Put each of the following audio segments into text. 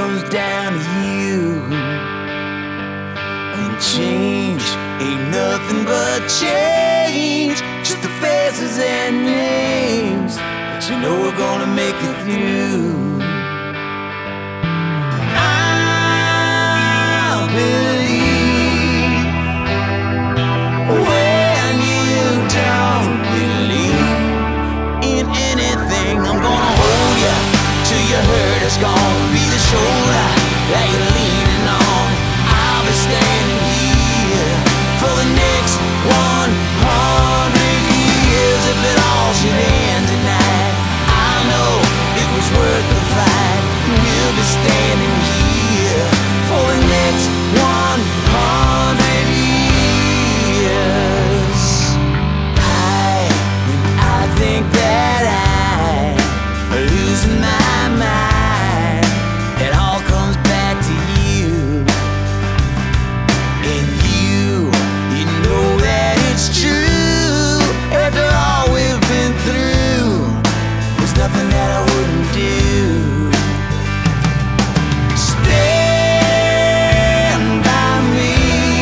comes down to you. And change ain't nothing but change, just the faces and names, but you know we're gonna make it through. I believe when you don't believe in anything, I'm gonna hold you till your hurt is gone. Be the shoulder that you're leaning on. I'll be standing here for the next 100 years. If it all should end tonight, I know it was worth the fight. We'll be standing here for the next 100 years. I think that I'm losing my mind. It all comes back to you. And you know that it's true. After all we've been through, there's nothing that I wouldn't do. Stand by me,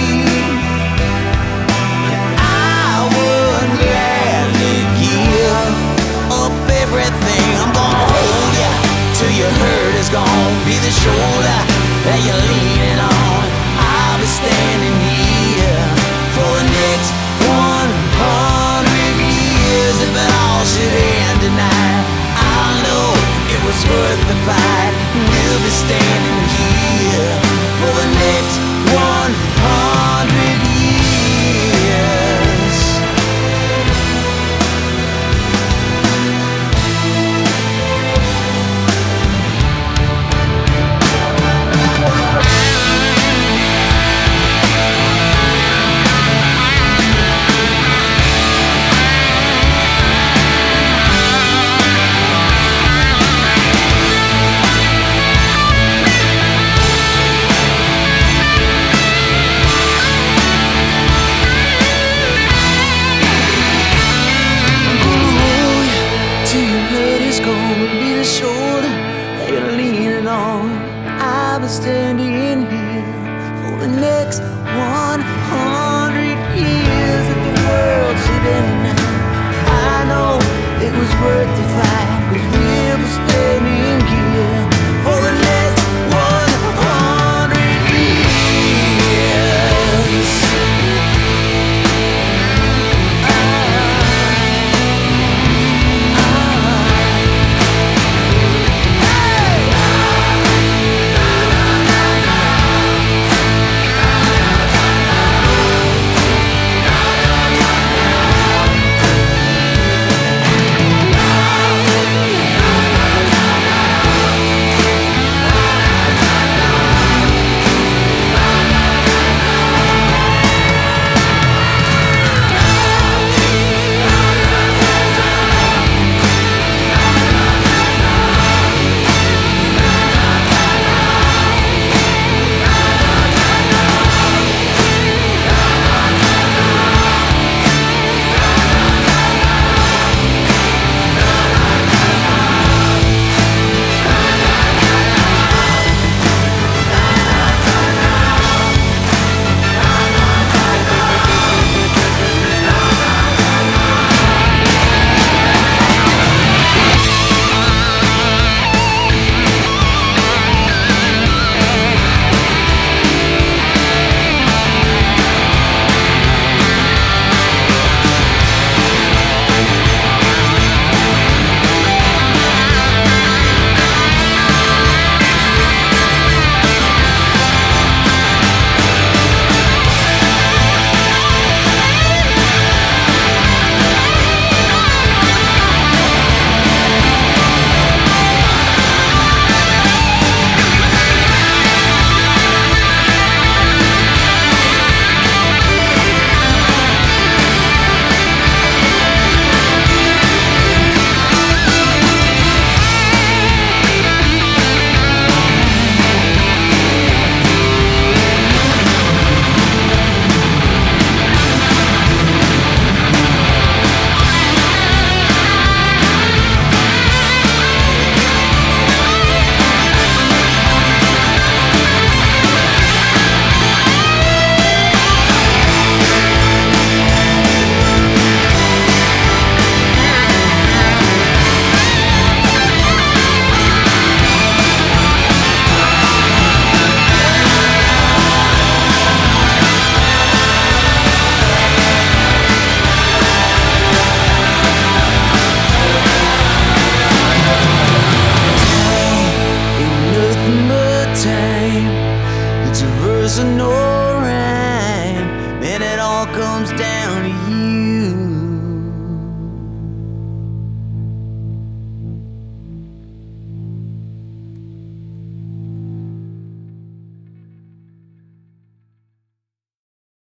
and I would gladly give up everything. I'm gonna hold you till your hurt is gone. Be the shoulder that you're leaning on. I'll be standing here for the next 100 years. If it all should end tonight, I'll know it was worth the fight. We'll be standing here for the next 100 years. Be the shoulder that you're leaning on. I'll be standing here for the next 100 years. If the world should end now, I know it was worth the fight, 'cause we'll be standing here for the next 100 years. there's no rhyme, and it all comes down to